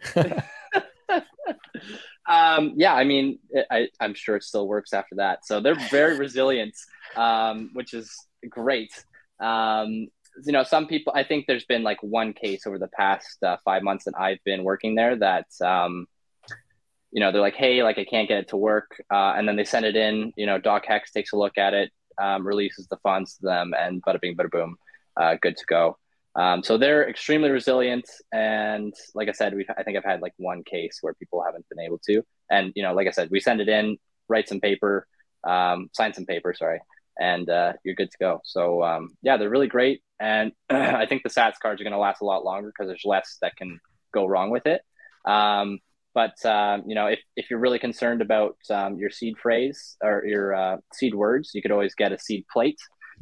Yeah, I mean, I'm sure it still works after that. So they're very resilient, which is great. Some people, I think there's been like one case over the past 5 months that I've been working there that, they're like, hey, like, I can't get it to work. And then they send it in, Doc Hex takes a look at it, releases the funds to them, and bada bing, bada boom, good to go. So they're extremely resilient. And like I said, I think I've had like one case where people haven't been able to. And, like I said, we send it in, write some paper, sign some paper, sorry, and you're good to go. So they're really great. And I think the Sats cards are going to last a lot longer because there's less that can go wrong with it. But if you're really concerned about your seed phrase or your seed words, you could always get a seed plate.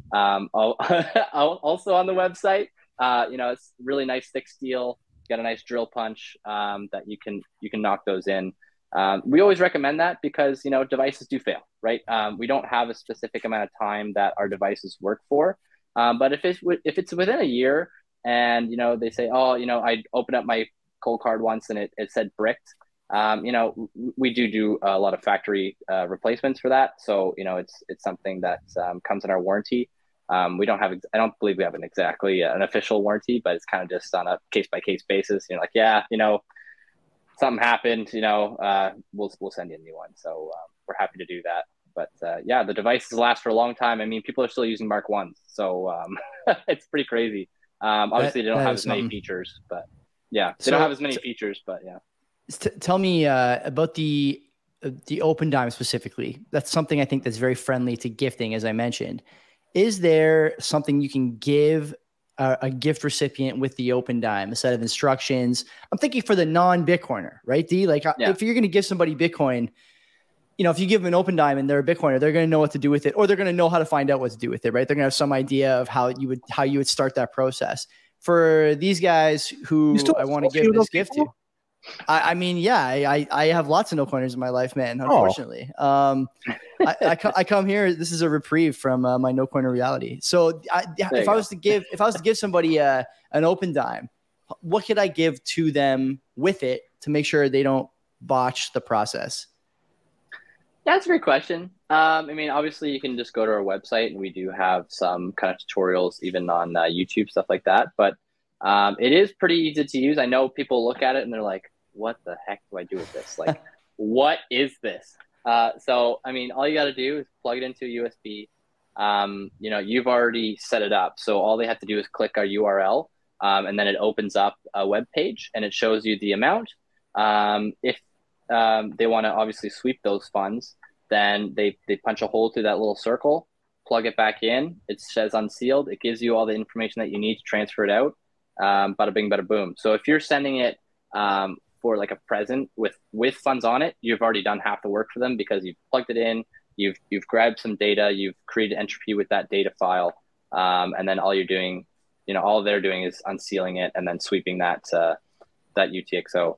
Also on the website, it's really nice thick steel. Got a nice drill punch that you can knock those in. We always recommend that because devices do fail, right? We don't have a specific amount of time that our devices work for, but if it's within a year, and they say, oh, I opened up my cold card once and it said bricked. We do a lot of factory replacements for that. So, it's something that comes in our warranty. I don't believe we have an official warranty, but it's kind of just on a case by case basis. Something happened, we'll send you a new one. So we're happy to do that. But the devices last for a long time. I mean, people are still using Mark 1s. So it's pretty crazy. Obviously, they don't have as many features, but they don't have as many features, but yeah. Tell me about the open dime specifically. That's something I think that's very friendly to gifting, as I mentioned. Is there something you can give a gift recipient with the open dime, a set of instructions? I'm thinking for the non-Bitcoiner, right, D? Like, if you're going to give somebody Bitcoin, if you give them an open dime and they're a Bitcoiner, they're going to know what to do with it, or they're going to know how to find out what to do with it, right? They're going to have some idea of how you would start that process. For these guys who I want to give this gift to, I have lots of no coiners in my life, man. Unfortunately, I come here. This is a reprieve from my no coiner reality. So, if I was to give somebody an open dime, what could I give to them with it to make sure they don't botch the process? Yeah, that's a great question. Obviously, you can just go to our website, and we do have some kind of tutorials, even on YouTube, stuff like that. But it is pretty easy to use. I know people look at it and they're like, what the heck do I do with this? Like, what is this? So, all you got to do is plug it into a USB. You've already set it up. So all they have to do is click our URL, and then it opens up a web page and it shows you the amount. If they want to obviously sweep those funds, then they punch a hole through that little circle, plug it back in. It says unsealed. It gives you all the information that you need to transfer it out. Bada bing, bada boom. So if you're sending it for like a present with funds on it, you've already done half the work for them because you've plugged it in, you've grabbed some data, you've created entropy with that data file, and then all you're doing, all they're doing is unsealing it and then sweeping that UTXO.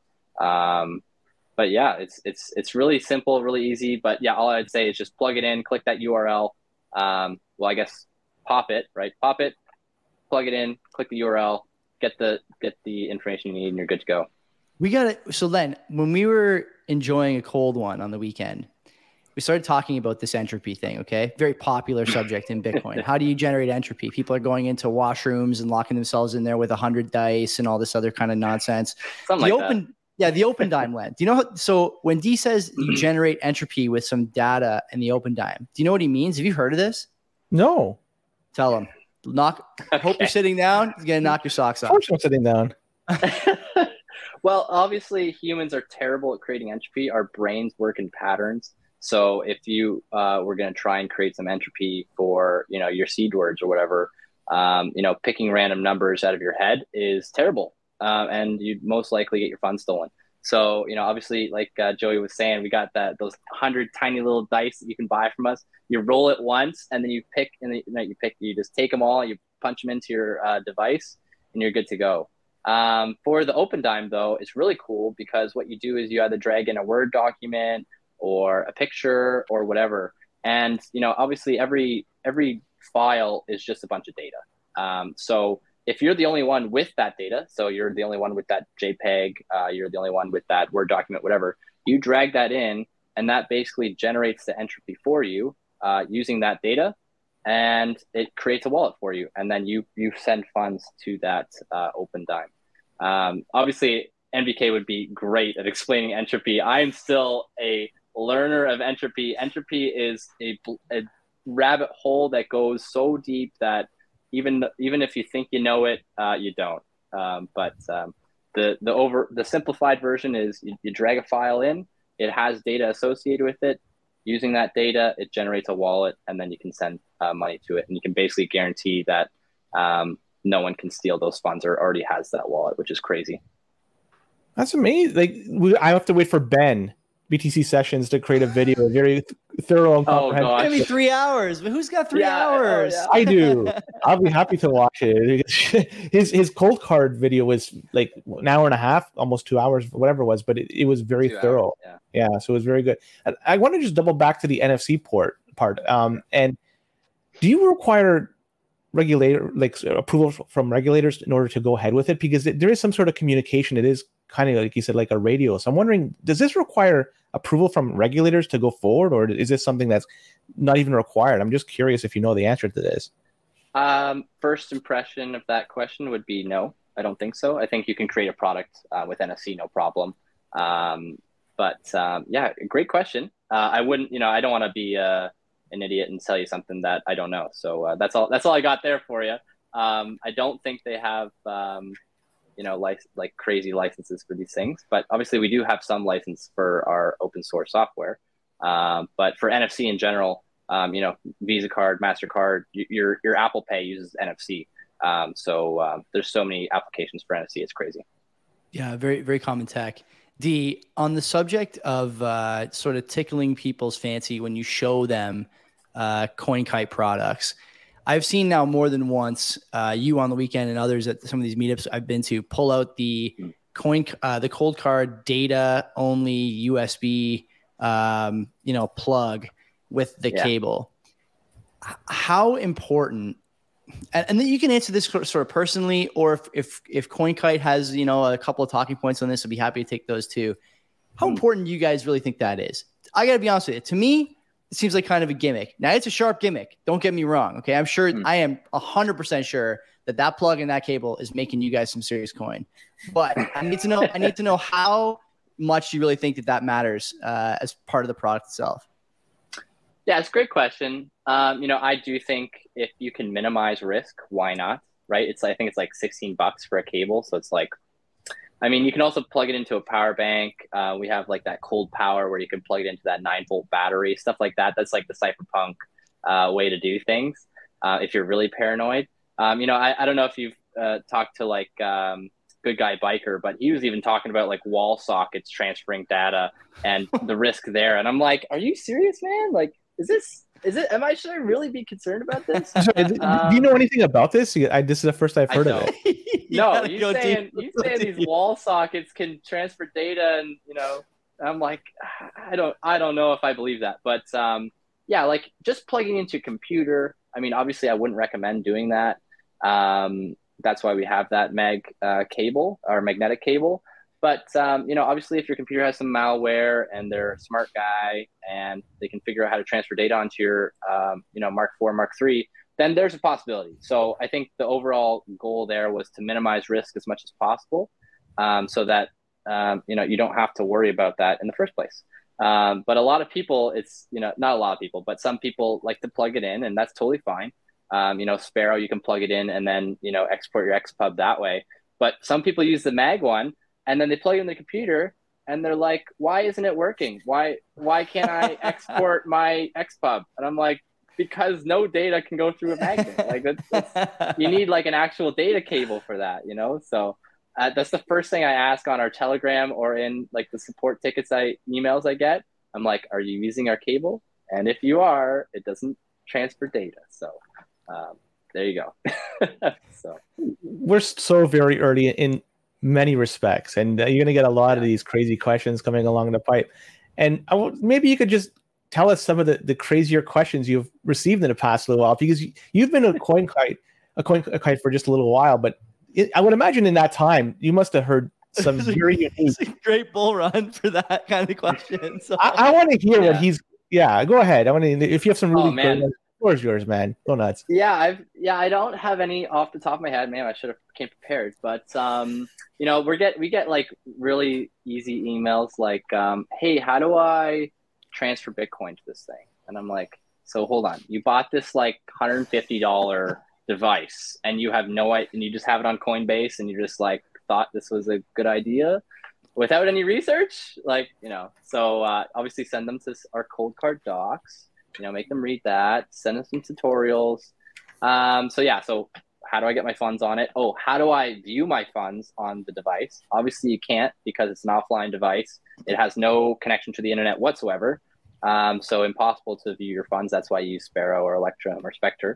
But yeah, it's really simple, really easy. But yeah, all I'd say is just plug it in, click that URL. Well, I guess pop it, right? Pop it, plug it in, click the URL, get the information you need, and you're good to go. We got it. So then, when we were enjoying a cold one on the weekend, we started talking about this entropy thing. Okay, very popular subject in Bitcoin. How do you generate entropy? People are going into washrooms and locking themselves in there with 100 dice and all this other kind of nonsense. Something like that. Yeah, the Opendime lens. Do you know so when D says you generate entropy with some data in the Opendime, do you know what he means? Have you heard of this? No. Tell him. Hope you're sitting down. He's gonna knock your socks off. Of course I'm sitting down. Well, obviously humans are terrible at creating entropy. Our brains work in patterns. So if you were going to try and create some entropy for, your seed words or whatever, picking random numbers out of your head is terrible. And you'd most likely get your funds stolen. So, obviously, like Joey was saying, we got those 100 tiny little dice that you can buy from us. You roll it once, and then you pick, and you just take them all, you punch them into your device, and you're good to go. For the Opendime, though, it's really cool because what you do is you either drag in a Word document or a picture or whatever. And, obviously, every file is just a bunch of data. So if you're the only one with that data, so you're the only one with that JPEG, you're the only one with that Word document, whatever, you drag that in, and that basically generates the entropy for you using that data, and it creates a wallet for you. And then you send funds to that Opendime. Obviously, NVK would be great at explaining entropy. I'm still a learner of entropy. Entropy is a rabbit hole that goes so deep that even if you think you know it, you don't. But the simplified version is you drag a file in, it has data associated with it. Using that data, it generates a wallet, and then you can send money to it. And you can basically guarantee that no one can steal those funds or already has that wallet, which is crazy. That's amazing. I have to wait for Ben BTC Sessions to create a video, very thorough and comprehensive. It's gonna be 3 hours, but who's got 3 hours? Yeah. I do. I'll be happy to watch it. His cold card video was like an hour and a half, almost 2 hours, whatever it was, but it was very thorough. Yeah, so it was very good. I want to just double back to the NFC part. And do you require approval from regulators in order to go ahead with it? Because there is some sort of communication. It is kind of like you said, like a radio. So I'm wondering, does this require approval from regulators to go forward, or is this something that's not even required? I'm just curious if you know the answer to this. First impression of that question would be no, I don't think so. I think you can create a product with NFC, no problem. But great question. I wouldn't, I don't want to be an idiot and tell you something that I don't know. So that's all I got there for you. I don't think they have, like crazy licenses for these things, but obviously we do have some license for our open source software. But for NFC in general, Visa card, MasterCard, your Apple Pay uses NFC. So there's so many applications for NFC. It's crazy. Yeah, very, very common tech. On the subject of sort of tickling people's fancy when you show them CoinKite products, I've seen now more than once you on the weekend and others at some of these meetups I've been to pull out the the cold card data only USB plug with the cable. How important? And then you can answer this sort of personally, or if CoinKite has a couple of talking points on this, I'd be happy to take those too. How important do you guys really think that is? I got to be honest with you. To me, it seems like kind of a gimmick. Now, it's a sharp gimmick. Don't get me wrong. Okay, I'm sure I am 100% sure that plug in that cable is making you guys some serious coin. But I need to know. I need to know how much you really think that matters as part of the product itself. Yeah, it's a great question. I do think if you can minimize risk, why not? Right? I think it's like $16 for a cable. So it's like, you can also plug it into a power bank. We have like that cold power where you can plug it into that 9-volt battery, stuff like that. That's like the Cypherpunk way to do things if you're really paranoid. I don't know if you've talked to like Good Guy Biker, but he was even talking about like wall sockets transferring data and the risk there. And I'm like, are you serious, man? Like, is it? Should I really be concerned about this? Do you know anything about this? This is the first I've heard of it. No, you saying these wall sockets can transfer data, and I'm like, I don't know if I believe that, but yeah, like just plugging into a computer. I mean, obviously, I wouldn't recommend doing that. That's why we have that cable or magnetic cable. But obviously, if your computer has some malware and they're a smart guy and they can figure out how to transfer data onto your Mark IV, Mark III, then there's a possibility. So I think the overall goal there was to minimize risk as much as possible, so that you don't have to worry about that in the first place. But a lot of people, it's not a lot of people, but some people like to plug it in, and that's totally fine. Sparrow, you can plug it in and then export your XPub that way. But some people use the Mag one, and then they plug in the computer, and they're like, "Why isn't it working? Why can't I export my XPub?" And I'm like, because no data can go through a magnet. Like you need like an actual data cable for that, So that's the first thing I ask on our Telegram or in like the support emails I get. I'm like, are you using our cable? And if you are, it doesn't transfer data. So there you go. So we're so very early in many respects, and you're going to get a lot of these crazy questions coming along the pipe. And maybe you could just tell us some of the crazier questions you've received in the past little while, because you've been a coin kite for just a little while, but I would imagine in that time you must have heard some very unique. It's a great bull run for that kind of question. So I want to hear what he's. Yeah, go ahead. I want to. If you have some really good ones, the floor is yours, man. Go nuts. Yeah, I don't have any off the top of my head, man. I should have came prepared, but we get like really easy emails like, hey, how do I transfer Bitcoin to this thing? And I'm like, so hold on, you bought this like $150 device and you have no idea, and you just have it on Coinbase, and you just like thought this was a good idea without any research, so obviously send them to our Cold Card docs, make them read that, send them some tutorials. So how do I get my funds on it? Oh, how do I view my funds on the device? Obviously you can't, because it's an offline device. It has no connection to the internet whatsoever. So impossible to view your funds. That's why you use Sparrow or Electrum or Spectre.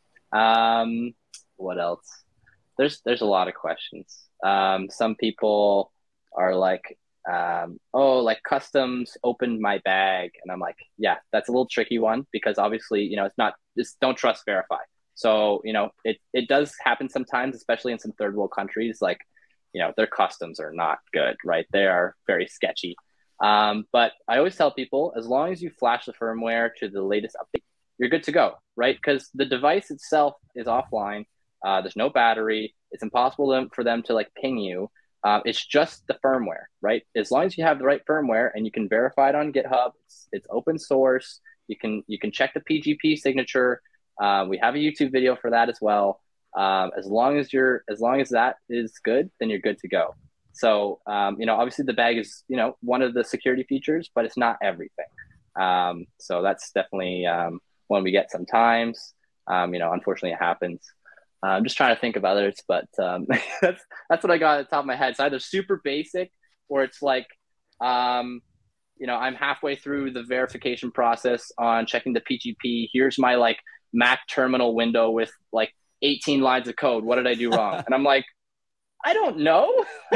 What else? There's a lot of questions. Some people are like, like customs opened my bag. And I'm like, yeah, that's a little tricky one, because obviously, it's not just don't trust, verify. So, it does happen sometimes, especially in some third world countries, like, their customs are not good, right? They are very sketchy. But I always tell people, as long as you flash the firmware to the latest update, you're good to go, right? Because the device itself is offline. There's no battery. It's impossible for them to like ping you. It's just the firmware, right? As long as you have the right firmware and you can verify it on GitHub, it's open source. You can check the PGP signature. We have a YouTube video for that as well. As long as that is good, then you're good to go. So, obviously the bag is, one of the security features, but it's not everything. So that's definitely one we get sometimes. Unfortunately it happens. I'm just trying to think of others, but that's what I got at the top of my head. It's either super basic, or it's like, I'm halfway through the verification process on checking the PGP. Here's my like Mac terminal window with like 18 lines of code. What did I do wrong? And I'm like, I don't know. You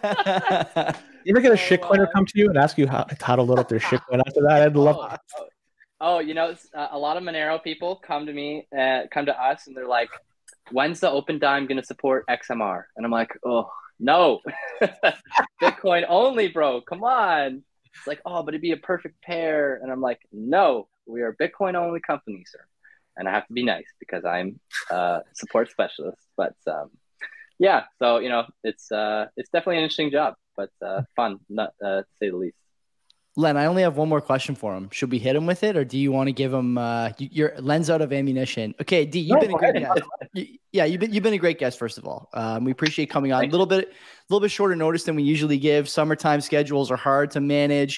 ever get a shitcoiner come to you and ask you how to load up their shitcoin after that? I'd love. A lot of Monero people come to us, and they're like, when's the Opendime going to support XMR? And I'm like, oh, no. Bitcoin only, bro. Come on. It's like, oh, but it'd be a perfect pair. And I'm like, no, we are a Bitcoin only company, sir. And I have to be nice because I'm a support specialist. But yeah, so, it's definitely an interesting job, but fun, to say the least. Len, I only have one more question for him. Should we hit him with it, or do you want to give him your Len's out of ammunition? Okay, D, you've been a great guest. Yeah, you've been a great guest. First of all, we appreciate coming on. A little bit shorter notice than we usually give. Summertime schedules are hard to manage.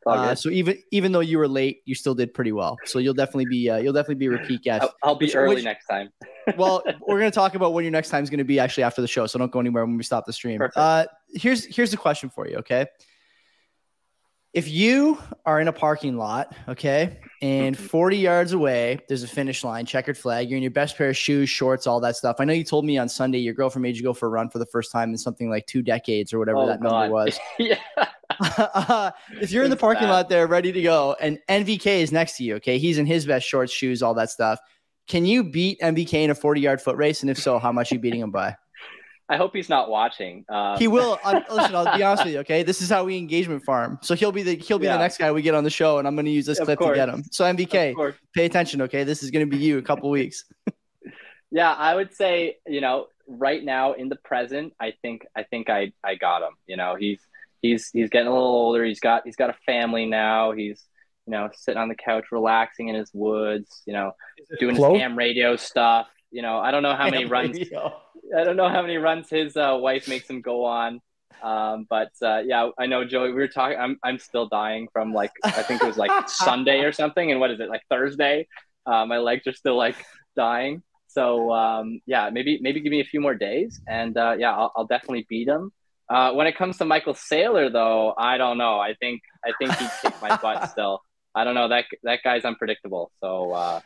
all good. So even though you were late, you still did pretty well. So you'll definitely be a repeat guest. I'll be early next time. Well, we're going to talk about when your next time is going to be actually after the show. So don't go anywhere when we stop the stream. Here's the question for you. Okay. If you are in a parking lot, okay, and 40 yards away, there's a finish line, checkered flag, you're in your best pair of shoes, shorts, all that stuff. I know you told me on Sunday your girlfriend made you go for a run for the first time in something like 2 decades or whatever number was. Yeah. If you're in the parking lot there ready to go and NVK is next to you, okay, he's in his best shorts, shoes, all that stuff. Can you beat MVK in a 40-yard foot race? And if so, how much are you beating him by? I hope he's not watching. He will. Listen, I'll be honest with you. Okay, this is how we engagement farm. So he'll be the next guy we get on the show, and I'm going to use this clip to get him. So MVK, pay attention. Okay, this is going to be you in a couple weeks. Yeah, I would say right now in the present, I think I got him. He's getting a little older. He's got a family now. He's sitting on the couch, relaxing in his woods. Doing his ham radio stuff. I don't know how many runs. I don't know how many runs his wife makes him go on. But I know, Joey, we were talking, I'm still dying from I think it was Sunday or something. And what is it, Thursday? My legs are still dying. So maybe give me a few more days and I'll definitely beat him. When it comes to Michael Saylor though, I don't know. I think he'd kick my butt still. I don't know. That guy's unpredictable. So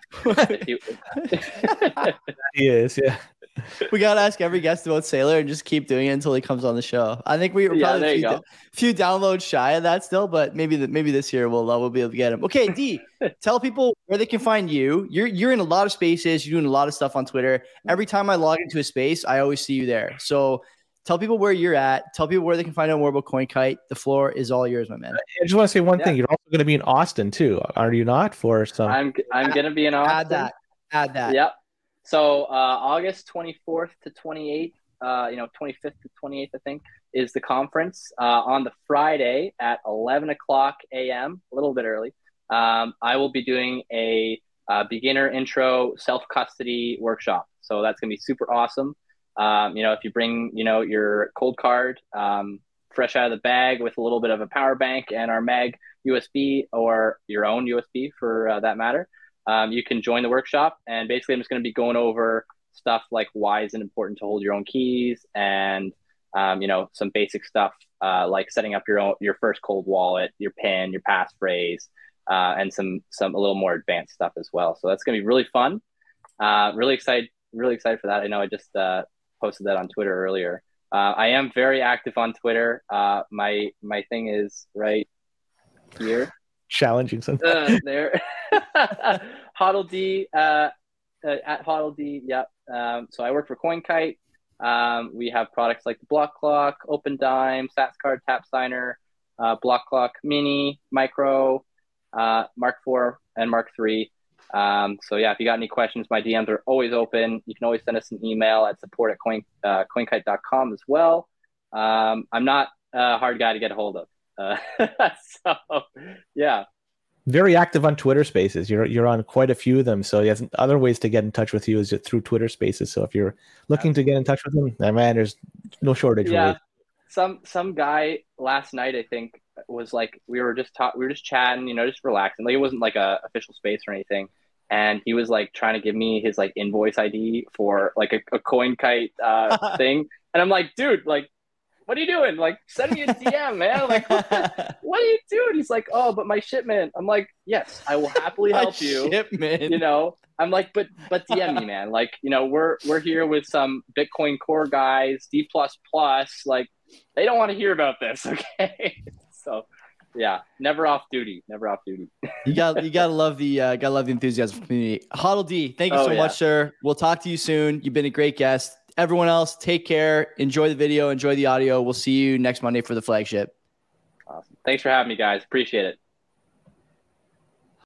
he is, yeah. We gotta ask every guest about Saylor and just keep doing it until he comes on the show. I think we were probably a few downloads shy of that still, but maybe this year we'll be able to get him. Okay, D, tell people where they can find you. You're in a lot of spaces. You're doing a lot of stuff on Twitter. Every time I log into a space, I always see you there. So tell people where you're at. Tell people where they can find out more about CoinKite. The floor is all yours, my man. I just want to say one thing. You're also going to be in Austin too, are you not? For some, I'm going to be in Austin. Add that. Yep. So August 24th to 28th, 25th to 28th, I think, is the conference. On the Friday at 11 o'clock a.m., a little bit early, I will be doing a beginner intro self-custody workshop. So that's going to be super awesome. If you bring, your cold card fresh out of the bag with a little bit of a power bank and our Mag USB or your own USB for that matter, you can join the workshop. And basically I'm just going to be going over stuff like why is it important to hold your own keys and, some basic stuff like setting up your first cold wallet, your PIN, your passphrase, and some a little more advanced stuff as well. So that's going to be really fun. Really excited for that. I know I just posted that on Twitter earlier. I am very active on Twitter. My thing is right here. Challenging something. There. Hodl D at Hodl D. Yep. So I work for CoinKite. We have products like the Block Clock, Open Dime, SatsCard, Tap Signer, Block Clock Mini, Micro, Mark IV, and Mark III. So yeah, if you got any questions, my DMs are always open. You can always send us an email at support@coinkite.com as well. I'm not a hard guy to get a hold of. So yeah. Very active on Twitter Spaces. You're on quite a few of them. So yes, other ways to get in touch with you is through Twitter Spaces. So if you're looking to get in touch with them, man, there's no shortage. Yeah. Some guy last night, I think, was we were just chatting, just relaxing. It wasn't like a official space or anything. And he was trying to give me his invoice ID for a CoinKite thing. And I'm like, dude, what are you doing? Send me a DM, man. What are you doing? He's like, oh, but my shipment. I'm like, yes, I will happily help you. Shipment. I'm like, but DM me, man. We're here with some Bitcoin Core guys, D++. They don't want to hear about this, okay? So, yeah, never off duty. You gotta love the enthusiasm from the community. Hodl D, thank you so much, sir. We'll talk to you soon. You've been a great guest. Everyone else, take care. Enjoy the video. Enjoy the audio. We'll see you next Monday for the flagship. Awesome. Thanks for having me, guys. Appreciate it.